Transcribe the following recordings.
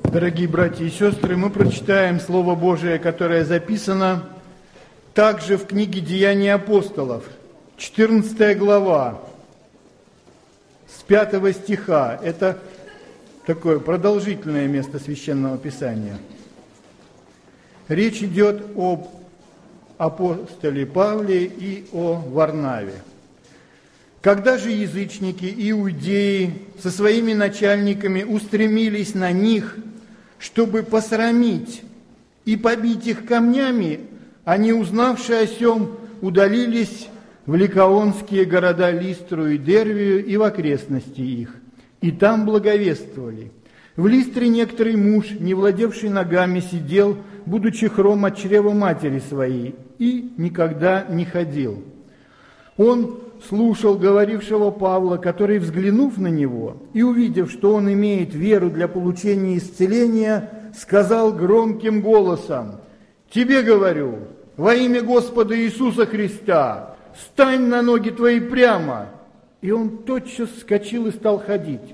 Дорогие братья и сестры, мы прочитаем Слово Божие, которое записано также в книге «Деяния апостолов», 14 глава, с 5 стиха. Это такое продолжительное место Священного Писания. Речь идет об апостоле Павле и о Варнаве. Когда же язычники, иудеи со своими начальниками устремились на них, чтобы посрамить и побить их камнями, они, узнавши о сем, удалились в ликаонские города Листру и Дервию и в окрестности их, и там благовествовали. В Листре некоторый муж, не владевший ногами, сидел, будучи хром от чрева матери своей, и никогда не ходил. Он слушал говорившего Павла, который, взглянув на него и увидев, что он имеет веру для получения исцеления, сказал громким голосом: «Тебе говорю, во имя Господа Иисуса Христа, стань на ноги твои прямо!» И он тотчас вскочил и стал ходить.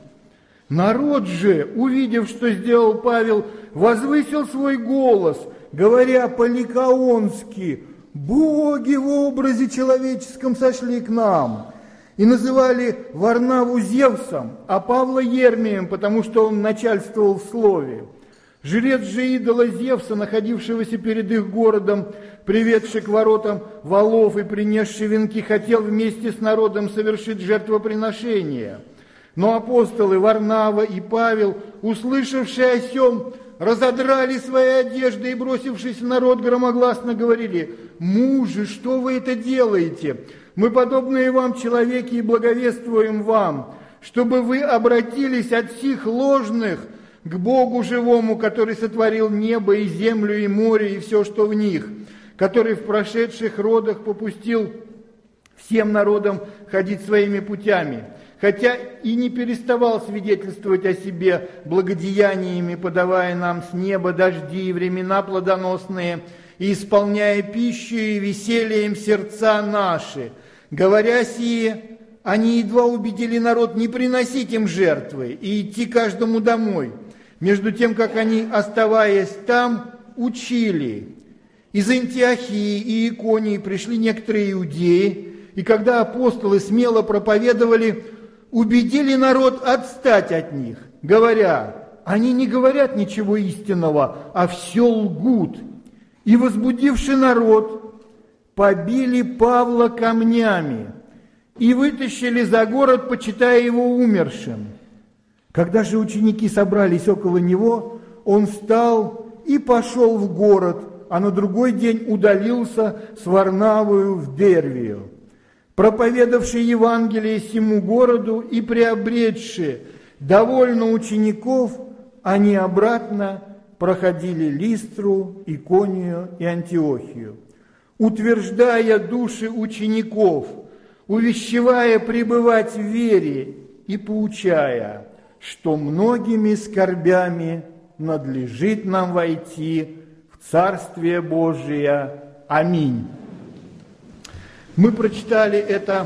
Народ же, увидев, что сделал Павел, возвысил свой голос, говоря по-ликаонски: «Боги в образе человеческом сошли к нам!» И называли Варнаву Зевсом, а Павла Ермием, потому что он начальствовал в слове. Жрец же идола Зевса, находившегося перед их городом, приведший к воротам волов и принесший венки, хотел вместе с народом совершить жертвоприношение. Но апостолы Варнава и Павел, услышавшие о сем, разодрали свои одежды и, бросившись в народ, громогласно говорили: «Мужи, что вы это делаете? Мы, подобные вам человеки, и благовествуем вам, чтобы вы обратились от сих ложных к Богу живому, который сотворил небо и землю и море и все, что в них, который в прошедших родах попустил всем народам ходить своими путями, хотя и не переставал свидетельствовать о себе благодеяниями, подавая нам с неба дожди и времена плодоносные, и исполняя пищу и весельем сердца наши. Говоря сие, они едва убедили народ не приносить им жертвы и идти каждому домой, между тем, как они, оставаясь там, учили. Из Антиохии и Иконии пришли некоторые иудеи, и когда апостолы смело проповедовали, убедили народ отстать от них, говоря: «Они не говорят ничего истинного, а все лгут». И, возбудивши народ, побили Павла камнями и вытащили за город, почитая его умершим. Когда же ученики собрались около него, он встал и пошел в город, а на другой день удалился с Варнавою в Дервию. Проповедавший Евангелие сему городу и приобретши довольно учеников, они обратно проходили Листру, Иконию и Антиохию, утверждая души учеников, увещевая пребывать в вере и поучая, что многими скорбями надлежит нам войти в Царствие Божие. Аминь. Мы прочитали это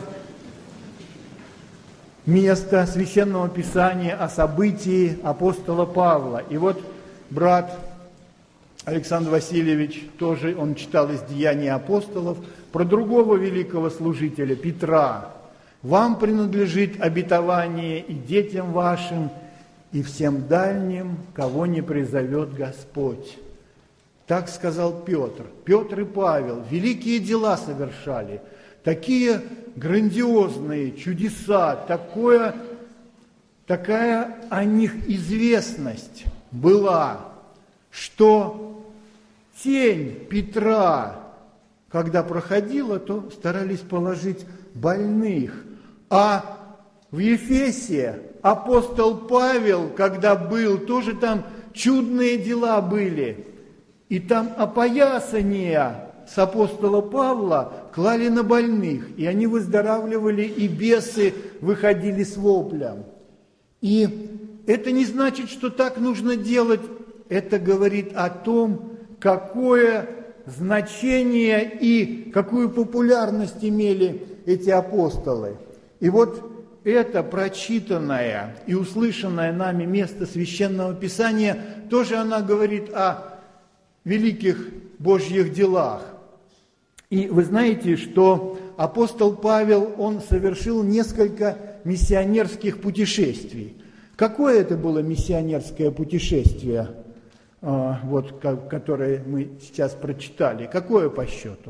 место Священного Писания о событии апостола Павла. И вот брат Александр Васильевич, тоже он читал из Деяний апостолов, про другого великого служителя, Петра. «Вам принадлежит обетование и детям вашим, и всем дальним, кого не призовет Господь». Так сказал Петр. Петр и Павел великие дела совершали, такие грандиозные чудеса, такая о них известность была, что тень Петра, когда проходила, то старались положить больных. А в Ефесе апостол Павел, когда был, тоже там чудные дела были. И там опоясания с апостола Павла клали на больных, и они выздоравливали, и бесы выходили с воплем. И это не значит, что так нужно делать. Это говорит о том, какое значение и какую популярность имели эти апостолы. И вот это прочитанное и услышанное нами место Священного Писания, тоже она говорит о великих Божьих делах. И вы знаете, что апостол Павел, он совершил несколько миссионерских путешествий. Какое это было миссионерское путешествие, которое мы сейчас прочитали? Какое по счету?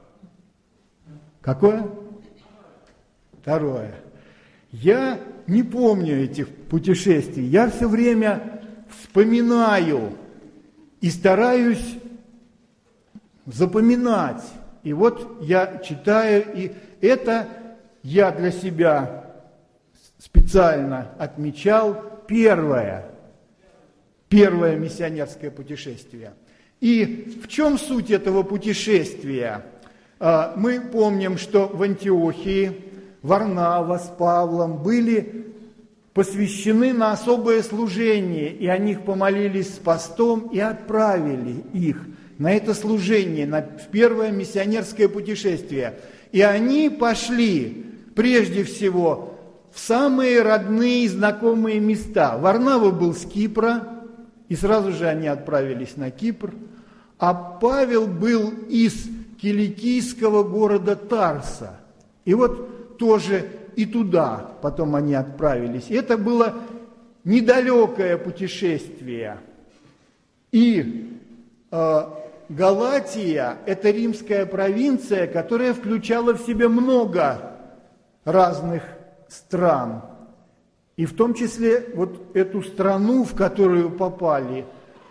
Какое? Второе. Я не помню этих путешествий. Я все время вспоминаю и стараюсь запоминать. И вот я читаю, и это я для себя специально отмечал первое миссионерское путешествие. И в чем суть этого путешествия? Мы помним, что в Антиохии Варнава с Павлом были посвящены на особое служение, и о них помолились с постом и отправили их на это служение, в первое миссионерское путешествие. И они пошли прежде всего в самые родные и знакомые места. Варнава был с Кипра, и сразу же они отправились на Кипр, а Павел был из киликийского города Тарса. И вот тоже и туда потом они отправились. Это было недалекое путешествие. И Галатия – это римская провинция, которая включала в себя много разных стран. И в том числе вот эту страну, в которую попали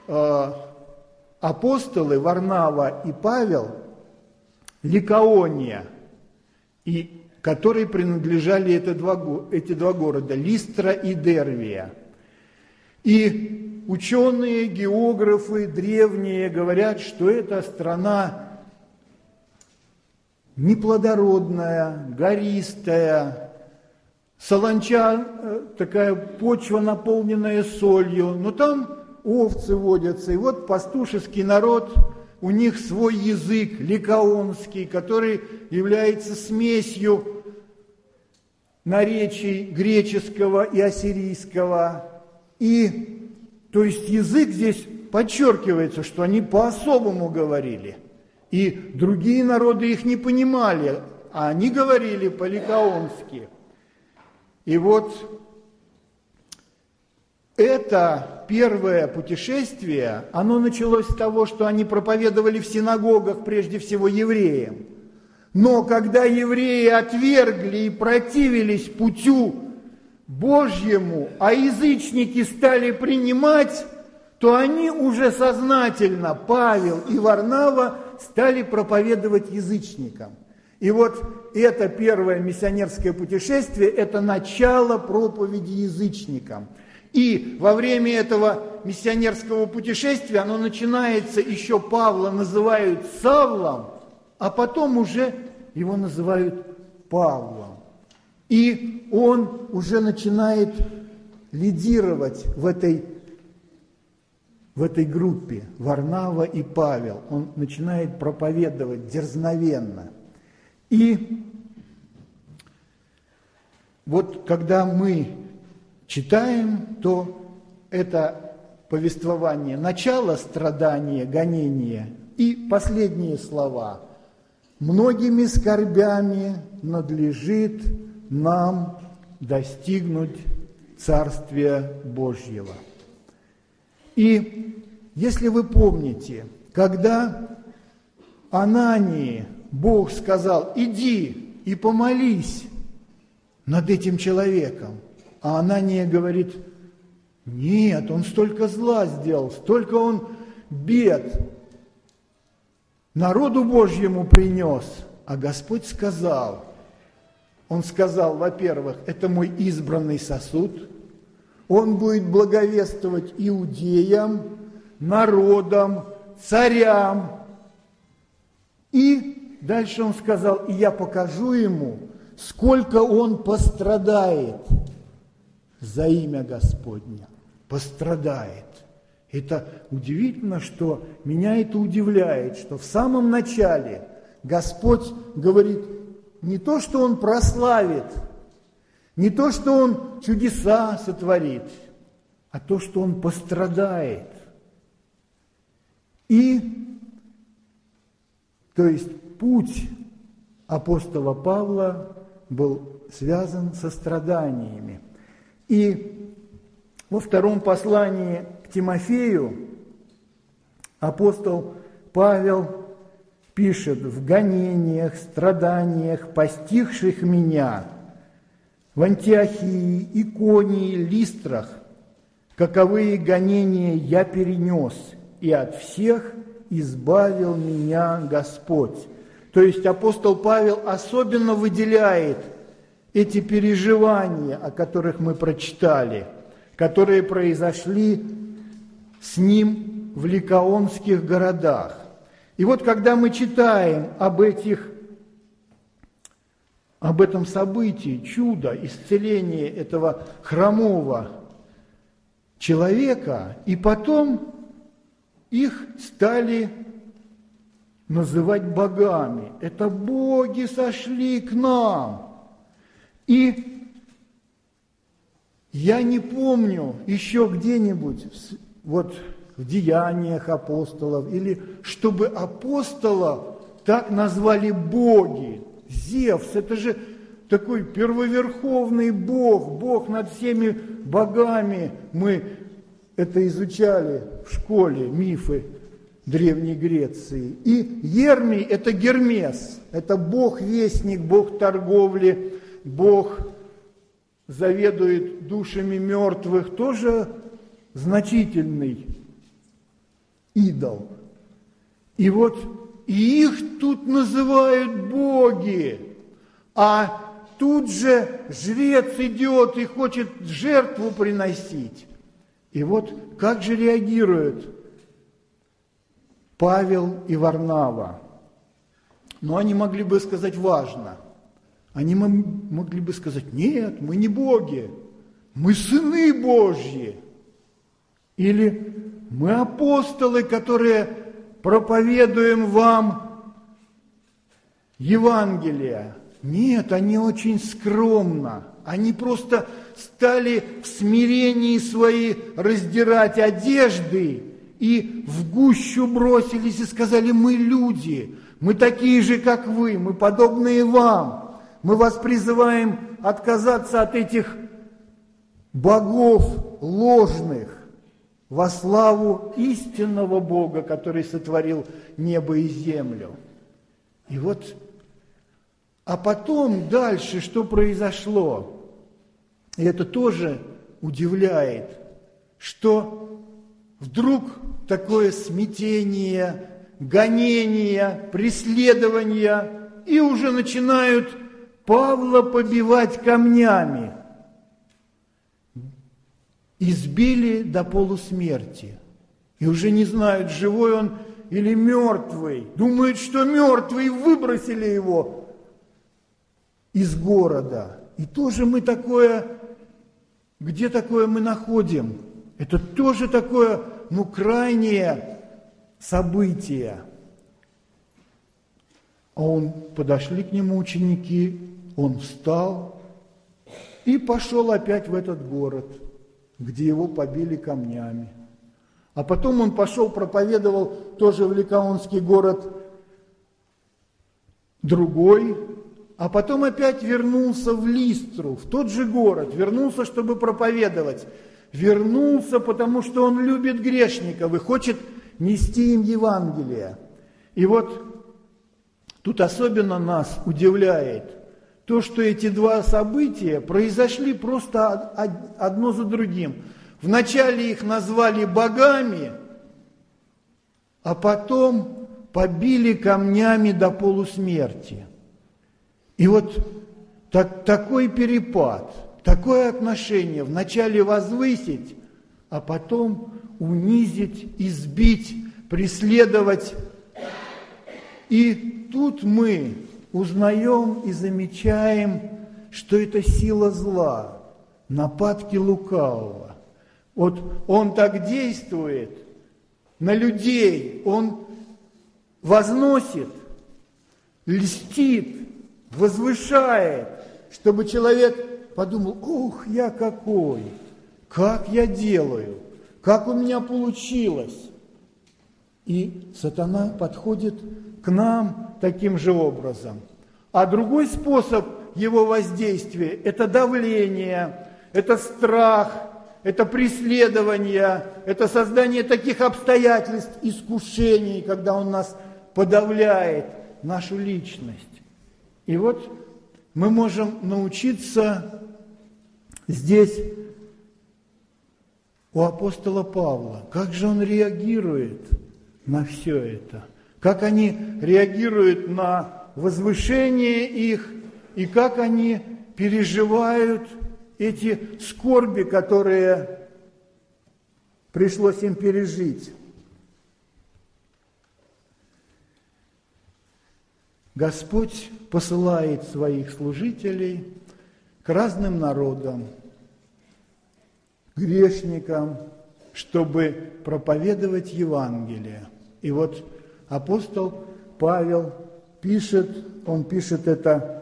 апостолы Варнава и Павел, Ликаония, и которой принадлежали эти два города, Листра и Дервия. И ученые, географы древние говорят, что эта страна неплодородная, гористая, солонча, такая почва, наполненная солью, но там овцы водятся. И вот пастушеский народ, у них свой язык, ликаонский, который является смесью наречий греческого и ассирийского. И, то есть, язык здесь подчеркивается, что они по-особому говорили. И другие народы их не понимали, а они говорили по-ликаонски. И вот это первое путешествие, оно началось с того, что они проповедовали в синагогах, прежде всего, евреям. Но когда евреи отвергли и противились путю Божьему, а язычники стали принимать, то они уже сознательно, Павел и Варнава, стали проповедовать язычникам. И вот это первое миссионерское путешествие, это начало проповеди язычникам. И во время этого миссионерского путешествия, оно начинается, еще Павла называют Савлом, а потом уже его называют Павлом. И он уже начинает лидировать в этой группе, Варнава и Павел. Он начинает проповедовать дерзновенно. И вот когда мы читаем, то это повествование, начало страдания, гонения и последние слова. «Многими скорбями надлежит нам достигнуть Царствия Божьего». И если вы помните, когда Анании Бог сказал: «Иди и помолись над этим человеком», а Анания говорит: «Нет, он столько зла сделал, столько он бед народу Божьему принес». А Господь сказал, Он сказал, во-первых, это мой избранный сосуд, он будет благовествовать иудеям, народам, царям. И дальше он сказал: и я покажу ему, сколько он пострадает за имя Господня. Пострадает. Это удивительно, что меня это удивляет, что в самом начале Господь говорит не то, что Он прославит, Не то, что он чудеса сотворит, а то, что он пострадает. И, то есть, путь апостола Павла был связан со страданиями. И во втором послании к Тимофею апостол Павел пишет: «В гонениях, страданиях, постигших меня в Антиохии, Иконии, Листрах, каковые гонения я перенес, и от всех избавил меня Господь». То есть апостол Павел особенно выделяет эти переживания, о которых мы прочитали, которые произошли с ним в ликаонских городах. И вот когда мы читаем об этом событии, чудо, исцеление этого хромого человека, и потом их стали называть богами. Это боги сошли к нам. И я не помню еще где-нибудь, вот в Деяниях апостолов, или чтобы апостола так назвали боги. Зевс, это же такой первоверховный бог, бог над всеми богами. Мы это изучали в школе, мифы Древней Греции. И Ермий – это Гермес, это бог-вестник, бог торговли, бог заведует душами мертвых, тоже значительный идол. И вот и их тут называют боги, а тут же жрец идет и хочет жертву приносить. И вот как же реагируют Павел и Варнава? Но они могли бы сказать важно. Они могли бы сказать: нет, мы не боги, мы сыны Божьи. Или мы апостолы, которые проповедуем вам Евангелие. Нет, они очень скромно. Они просто стали в смирении свои раздирать одежды и в гущу бросились и сказали: мы люди, мы такие же, как вы, мы подобные вам. Мы вас призываем отказаться от этих богов ложных во славу истинного Бога, который сотворил небо и землю. И вот, а потом дальше что произошло? И это тоже удивляет, что вдруг такое смятение, гонение, преследование, и уже начинают Павла побивать камнями. Избили до полусмерти. И уже не знают, живой он или мертвый. Думают, что мертвый, выбросили его из города. И тоже мы такое, где такое мы находим? Это тоже такое, крайнее событие. А подошли к нему ученики, он встал и пошел опять в этот город, где его побили камнями. А потом он пошел, проповедовал тоже в Ликаонский город другой, а потом опять вернулся в Листру, в тот же город, вернулся, чтобы проповедовать. Вернулся, потому что он любит грешников и хочет нести им Евангелие. И вот тут особенно нас удивляет то, что эти два события произошли просто одно за другим. Вначале их назвали богами, а потом побили камнями до полусмерти. И вот такой перепад, такое отношение. Вначале возвысить, а потом унизить, избить, преследовать. И тут мы узнаем и замечаем, что это сила зла, нападки лукавого. Вот он так действует на людей, он возносит, льстит, возвышает, чтобы человек подумал: ух, я какой, как я делаю, как у меня получилось. И сатана подходит к нам таким же образом. А другой способ его воздействия – это давление, это страх, это преследование, это создание таких обстоятельств, искушений, когда он нас подавляет, нашу личность. И вот мы можем научиться здесь у апостола Павла, как же он реагирует на все это, как они реагируют на возвышение их, и как они переживают эти скорби, которые пришлось им пережить. Господь посылает своих служителей к разным народам, грешникам, чтобы проповедовать Евангелие. И вот апостол Павел пишет, он пишет это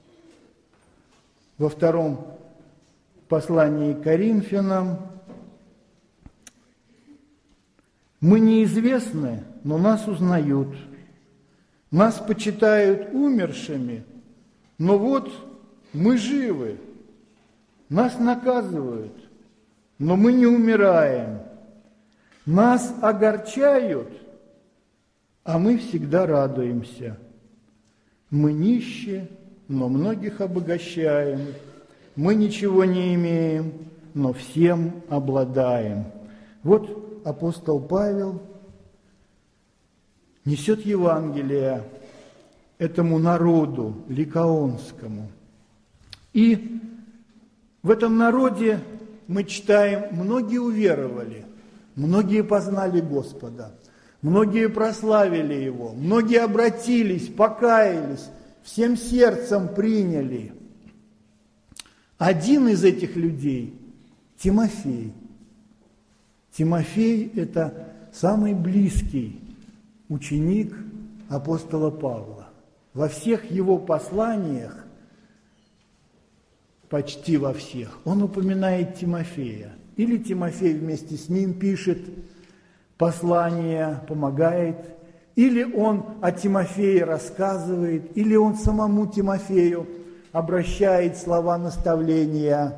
во втором послании к Коринфянам: «Мы неизвестны, но нас узнают. Нас почитают умершими, но вот мы живы. Нас наказывают, но мы не умираем. Нас огорчают, а мы всегда радуемся. Мы нищие, но многих обогащаем. Мы ничего не имеем, но всем обладаем». Вот апостол Павел несет Евангелие этому народу ликаонскому. И в этом народе, мы читаем, многие уверовали, многие познали Господа, многие прославили Его, многие обратились, покаялись, всем сердцем приняли. Один из этих людей – Тимофей. Тимофей – это самый близкий ученик апостола Павла. Во всех его посланиях, почти во всех, он упоминает Тимофея. Или Тимофей вместе с ним пишет послание, помогает, или он о Тимофее рассказывает, или он самому Тимофею обращает слова наставления.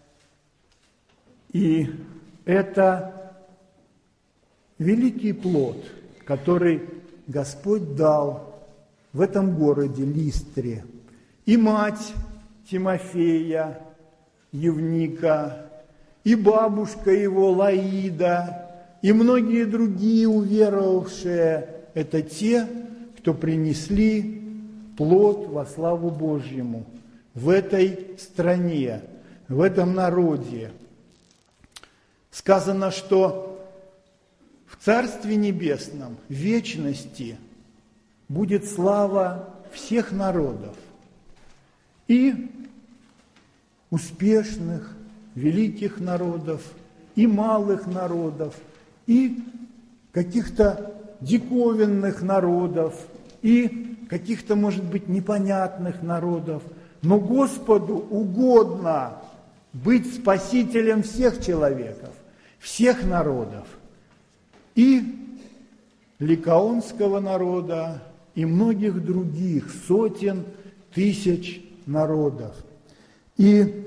И это великий плод, который Господь дал в этом городе Листре. И мать Тимофея, Евника, и бабушка его Лаида, и многие другие уверовавшие – это те, кто принесли плод во славу Божьему в этой стране, в этом народе. Сказано, что в Царстве Небесном, в вечности, будет слава всех народов, и успешных, великих народов, и малых народов, и каких-то диковинных народов, и каких-то, может быть, непонятных народов. Но Господу угодно быть спасителем всех человеков, всех народов, и ликаонского народа, и многих других, сотен тысяч народов. И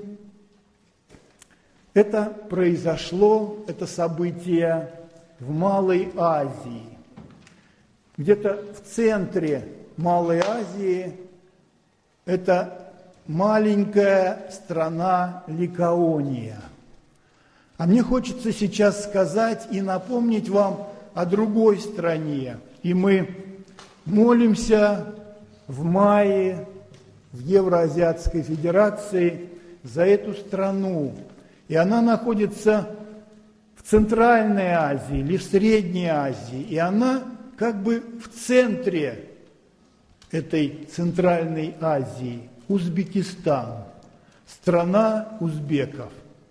это произошло, это событие в Малой Азии. Где-то в центре Малой Азии это маленькая страна Ликаония. А мне хочется сейчас сказать и напомнить вам о другой стране. И мы молимся в мае в Евроазиатской Федерации за эту страну. И она находится в Центральной Азии или в Средней Азии. И она как бы в центре этой Центральной Азии. Узбекистан. Страна узбеков.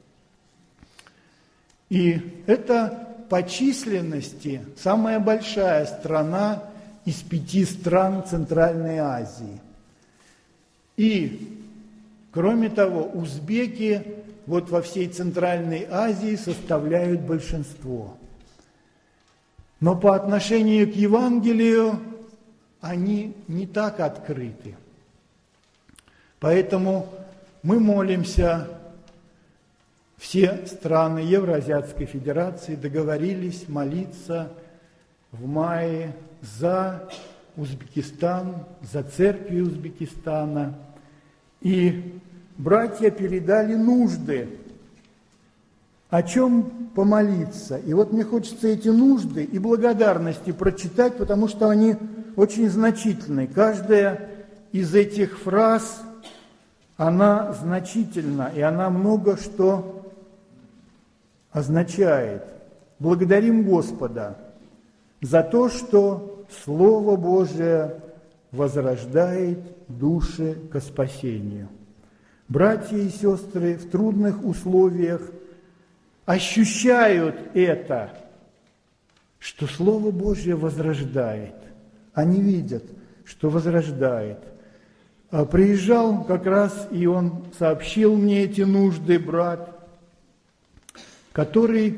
И это по численности самая большая страна из 5 стран Центральной Азии. И Кроме того, узбеки вот во всей Центральной Азии составляют большинство. Но по отношению к Евангелию они не так открыты. Поэтому мы молимся, все страны Евразиатской Федерации договорились молиться в мае за Узбекистан, за церкви Узбекистана. И братья передали нужды, о чем помолиться. И вот мне хочется эти нужды и благодарности прочитать, потому что они очень значительны. Каждая из этих фраз, она значительна, и она много что означает. Благодарим Господа за то, что Слово Божие возрождает души ко спасению. Братья и сестры в трудных условиях ощущают это, что Слово Божие возрождает. Они видят, что возрождает. Приезжал как раз, и он сообщил мне эти нужды, брат, который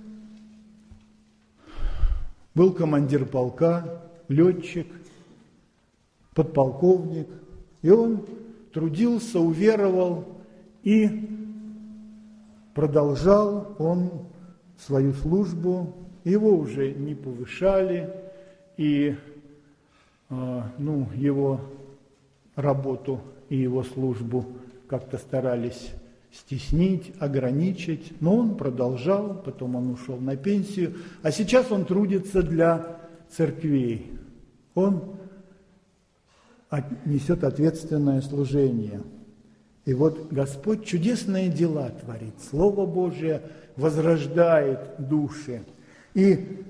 был командир полка, летчик, подполковник, и он трудился, уверовал, и продолжал он свою службу. Его уже не повышали, и его работу и его службу как-то старались стеснить, ограничить, но он продолжал, потом он ушел на пенсию, а сейчас он трудится для церквей. Он несет ответственное служение. И вот Господь чудесные дела творит. Слово Божие возрождает души. И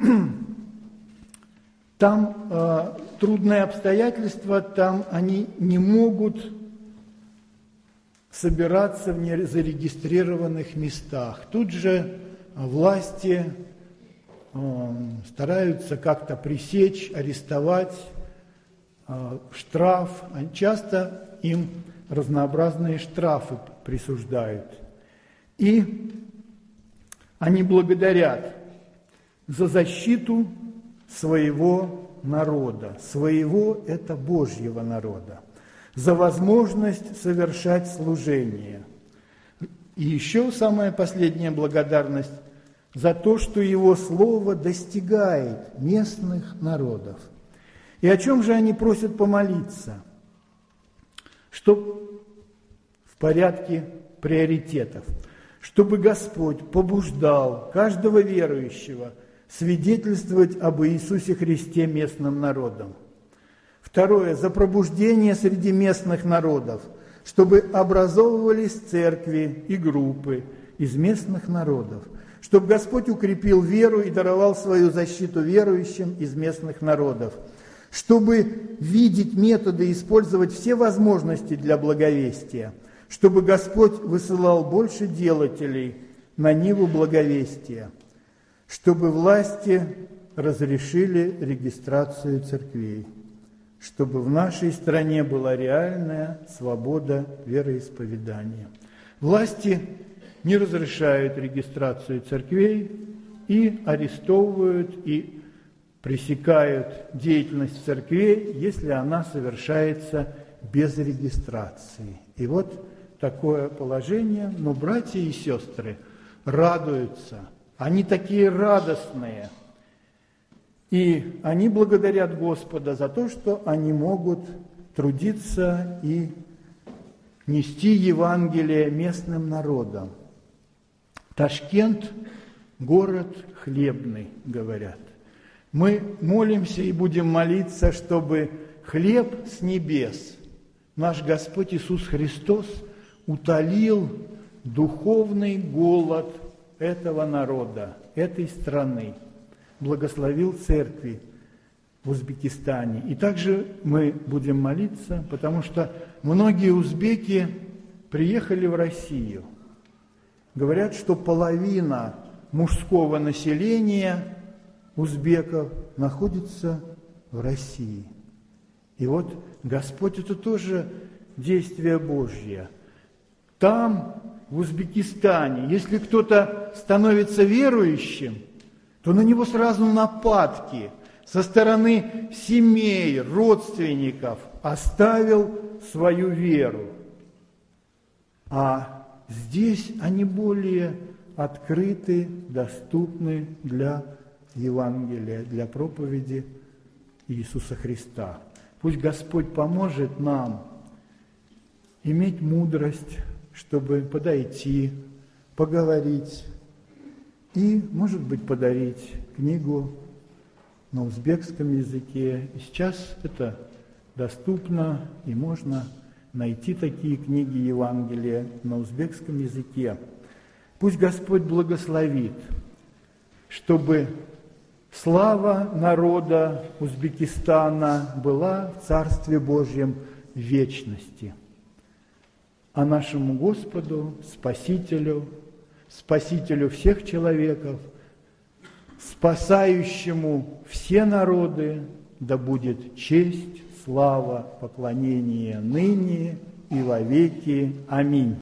там трудные обстоятельства, там они не могут собираться в незарегистрированных местах. Тут же власти стараются как-то пресечь, арестовать, штраф. Часто им разнообразные штрафы присуждают. И они благодарят за защиту своего народа. Своего – это Божьего народа. За возможность совершать служение. И еще самая последняя благодарность за то, что Его Слово достигает местных народов. И о чем же они просят помолиться? Что в порядке приоритетов. Чтобы Господь побуждал каждого верующего свидетельствовать об Иисусе Христе местным народам. Второе, за пробуждение среди местных народов, чтобы образовывались церкви и группы из местных народов, чтобы Господь укрепил веру и даровал свою защиту верующим из местных народов, чтобы видеть методы и использовать все возможности для благовестия, чтобы Господь высылал больше делателей на ниву благовестия, чтобы власти разрешили регистрацию церквей, чтобы в нашей стране была реальная свобода вероисповедания. Власти не разрешают регистрацию церквей и арестовывают и пресекают деятельность церквей, если она совершается без регистрации. И вот такое положение, но братья и сестры радуются, они такие радостные, и они благодарят Господа за то, что они могут трудиться и нести Евангелие местным народам. Ташкент – город хлебный, говорят. Мы молимся и будем молиться, чтобы хлеб с небес, наш Господь Иисус Христос, утолил духовный голод этого народа, этой страны, благословил церкви в Узбекистане. И также мы будем молиться, потому что многие узбеки приехали в Россию. Говорят, что половина мужского населения узбеков находится в России. И вот Господь это тоже действия Божьи. Там, в Узбекистане, если кто-то становится верующим, то на него сразу нападки со стороны семей, родственников, оставил свою веру. А здесь они более открыты, доступны для Евангелия, для проповеди Иисуса Христа. Пусть Господь поможет нам иметь мудрость, чтобы подойти, поговорить и, может быть, подарить книгу на узбекском языке. И сейчас это доступно, и можно найти такие книги Евангелия на узбекском языке. Пусть Господь благословит, чтобы слава народа Узбекистана была в Царстве Божьем в вечности. А нашему Господу, Спасителю, Спасителю всех человеков, спасающему все народы, да будет честь, слава, поклонение ныне и во веки. Аминь.